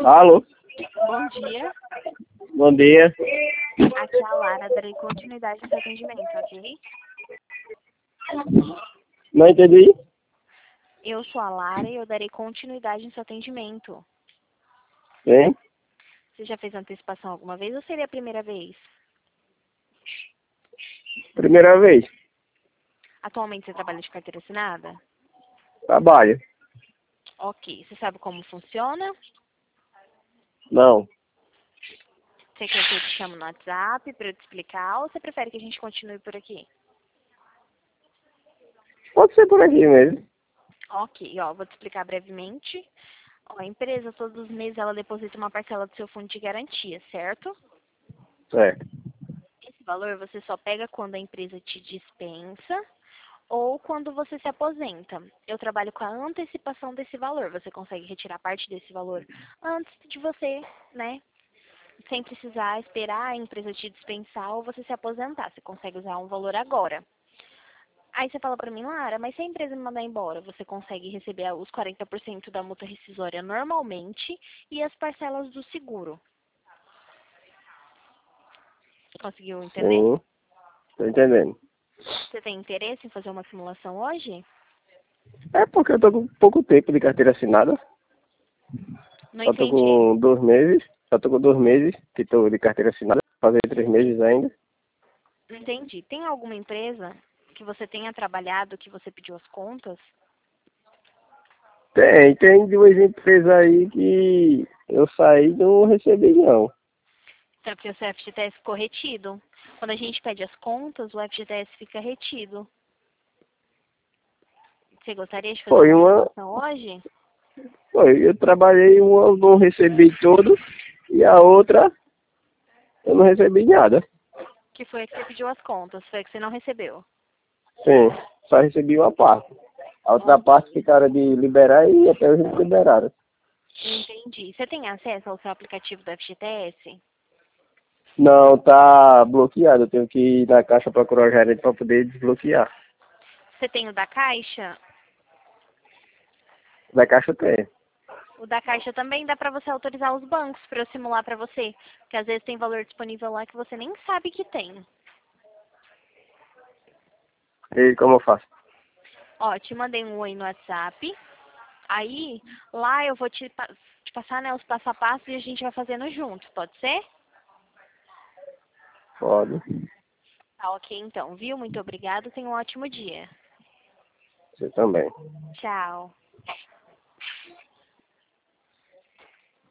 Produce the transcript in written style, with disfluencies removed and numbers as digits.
Alô? Bom dia. Bom dia. Aqui é a Lara, darei continuidade nesse atendimento, ok? Não entendi? Eu sou a Lara e eu darei continuidade nesse atendimento. Sim? Você já fez antecipação alguma vez ou seria a primeira vez? Primeira vez. Atualmente você trabalha de carteira assinada? Trabalho. Ok. Você sabe como funciona? Não. Você quer que eu te chame no WhatsApp para eu te explicar ou você prefere que a gente continue por aqui? Pode ser por aqui mesmo. Ok, ó, vou te explicar brevemente. Ó, a empresa, todos os meses, ela deposita uma parcela do seu fundo de garantia, certo? Certo. Esse valor você só pega quando a empresa te dispensa ou quando você se aposenta. Eu trabalho com a antecipação desse valor. Você consegue retirar parte desse valor antes de você, né? Sem precisar esperar a empresa te dispensar ou você se aposentar. Você consegue usar um valor agora. Aí você fala pra mim, Lara, mas se a empresa me mandar embora, você consegue receber os 40% da multa rescisória normalmente e as parcelas do seguro. Conseguiu entender? Sim. Tô entendendo. Você tem interesse em fazer uma simulação hoje? É porque eu tô com pouco tempo de carteira assinada. Não Só tô entendi. com 2 meses. Só tô com 2 meses que tô de carteira assinada. Fazer 3 meses ainda. Não entendi. Tem alguma empresa que você tenha trabalhado que você pediu as contas? Tem 2 empresas aí que eu saí e não recebi não. É porque o seu FGTS ficou retido. Quando a gente pede as contas, o FGTS fica retido. Você gostaria de fazer Foi uma uma. simulação hoje? Foi, eu trabalhei uma, eu não recebi todo. E a outra eu não recebi nada. Que foi a que você pediu as contas, foi a que você não recebeu. Sim, só recebi uma parte. A outra parte Ok, ficaram de liberar e até hoje não liberaram. entendi. Você tem acesso ao seu aplicativo do FGTS? Não, tá bloqueado. Eu tenho que ir na caixa procurar o gerente para poder desbloquear. Você tem o da Caixa? Da caixa tem. O da Caixa também dá pra você autorizar os bancos pra eu simular pra você. Porque às vezes tem valor disponível lá que você nem sabe que tem. E como eu faço? Ó, te mandei um oi no WhatsApp. Aí, lá eu vou te passar, né, os passo a passo e a gente vai fazendo junto, pode ser? Pode. Tá ok, então, viu? Muito obrigada. Tenha um ótimo dia. Você também. Tchau.